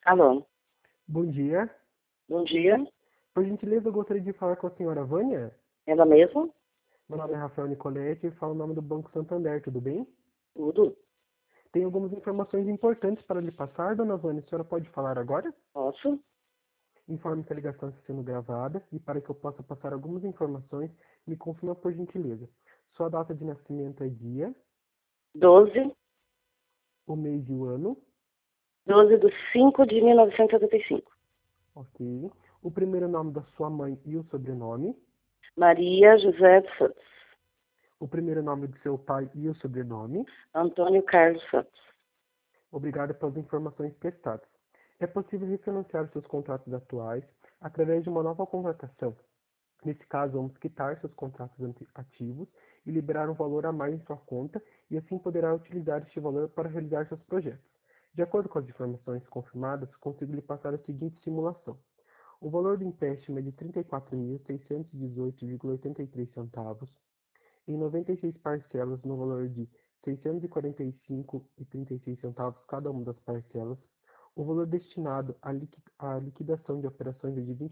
Alô, Bom dia. bom dia. Por gentileza, eu gostaria de falar com a senhora Vânia. Ela mesma? Meu nome é Rafael Nicoletti e falo o nome do Banco Santander, tudo bem? Tudo? Tenho algumas informações importantes para lhe passar, dona Vânia. A senhora pode falar agora? Posso? Informe que a ligação está sendo gravada e para que eu possa passar algumas informações, me confirma por gentileza. Sua data de nascimento é dia, 12, o mês e o ano, 12 de 5 de 1975. ok? O primeiro nome da sua mãe e o sobrenome, Maria José dos Santos. o primeiro nome do seu pai e o sobrenome. Antônio Carlos Santos. Obrigado pelas informações prestadas. É possível refinanciar seus contratos atuais através de uma nova contratação. Nesse caso, vamos quitar seus contratos ativos e liberar um valor a mais em sua conta e assim poderá utilizar este valor para realizar seus projetos. De acordo com as informações confirmadas, consigo lhe passar a seguinte simulação. O valor do empréstimo é de R$ 34.618,83 em 96 parcelas no valor de R$ 645,36 cada uma das parcelas. O valor destinado à liquidação de operações é de R$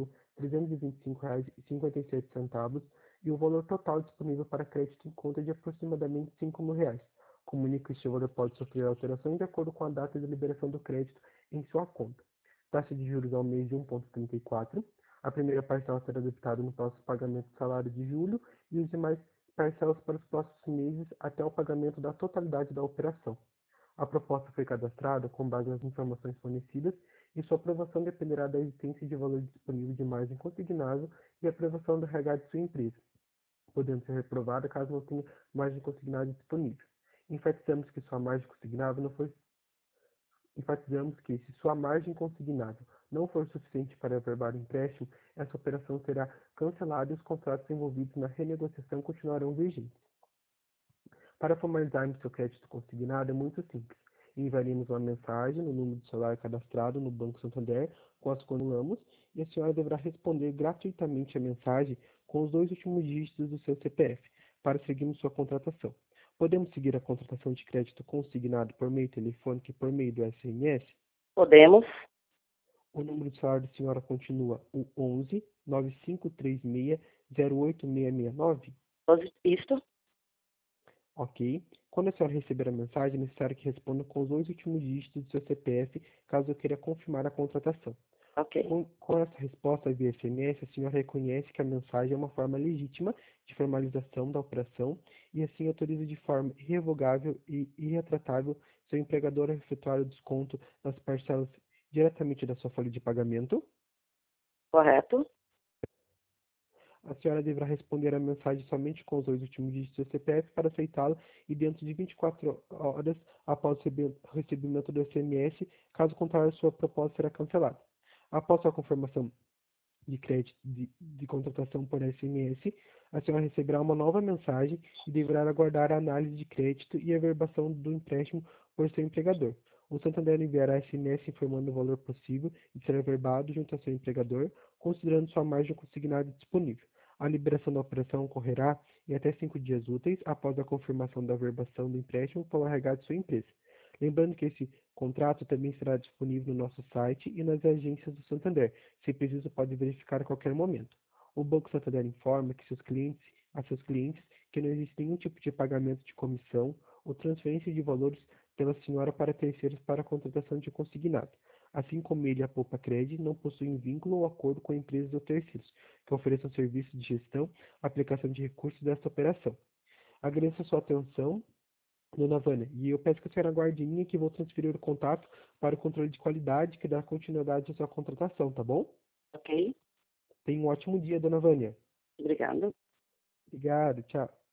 29.325,57 e o valor total disponível para crédito em conta é de aproximadamente R$ 5.000. Comunique que este valor pode sofrer alterações de acordo com a data de liberação do crédito em sua conta. Taxa de juros ao mês de 1,34. A primeira parcela será debitada no próximo pagamento do salário de julho e os demais parcelas para os próximos meses até o pagamento da totalidade da operação. A proposta foi cadastrada com base nas informações fornecidas e sua aprovação dependerá da existência de valor disponível de margem consignável e aprovação do RH de sua empresa, podendo ser reprovada caso não tenha margem consignada disponível. Enfatizamos que sua margem consignável não foi Enfatizamos que, se sua margem consignável não for suficiente para averbar o empréstimo, essa operação será cancelada e os contratos envolvidos na renegociação continuarão vigentes. Para formalizarmos seu crédito consignado é muito simples. Enviaremos uma mensagem no número de celular cadastrado no Banco Santander, com as formulamos, e a senhora deverá responder gratuitamente a mensagem com os 2 últimos dígitos do seu CPF, para seguirmos sua contratação. Podemos seguir a contratação de crédito consignado por meio telefônico e por meio do SMS? Podemos? O número de celular da senhora continua o 11 9536 08669? Isto? Ok. Quando a senhora receber a mensagem, é necessário que responda com os 2 últimos dígitos do seu CPF, caso eu queira confirmar a contratação. Ok. Com essa resposta via SMS, a senhora reconhece que a mensagem é uma forma legítima de formalização da operação e assim autoriza de forma irrevogável e irretratável seu empregador a efetuar o desconto das parcelas diretamente da sua folha de pagamento. Correto? A senhora deverá responder a mensagem somente com os 2 últimos dígitos do CPF para aceitá-la e dentro de 24 horas após o recebimento do SMS, caso contrário, sua proposta será cancelada. Após a confirmação de crédito de contratação por SMS, a senhora receberá uma nova mensagem e deverá aguardar a análise de crédito e a averbação do empréstimo por seu empregador. O Santander enviará SMS informando o valor possível de ser averbado junto ao seu empregador, considerando sua margem consignada disponível. A liberação da operação ocorrerá em até 5 dias úteis após a confirmação da averbação do empréstimo pelo RH de sua empresa. Lembrando que esse contrato também será disponível no nosso site e nas agências do Santander. Se preciso, pode verificar a qualquer momento. O Banco Santander informa a seus clientes que não existe nenhum tipo de pagamento de comissão ou transferência de valores pela senhora para terceiros para a contratação de consignado. Assim como ele, a Poupa Cred, não possuem vínculo ou acordo com empresas ou terceiros que ofereçam serviços de gestão, aplicação de recursos desta operação. Agradeço a sua atenção, dona Vânia, e eu peço que a senhora aguarde em linha que vou transferir o contato para o controle de qualidade que dá continuidade à sua contratação, tá bom? Ok. Tenha um ótimo dia, dona Vânia. Obrigada. Obrigado, tchau.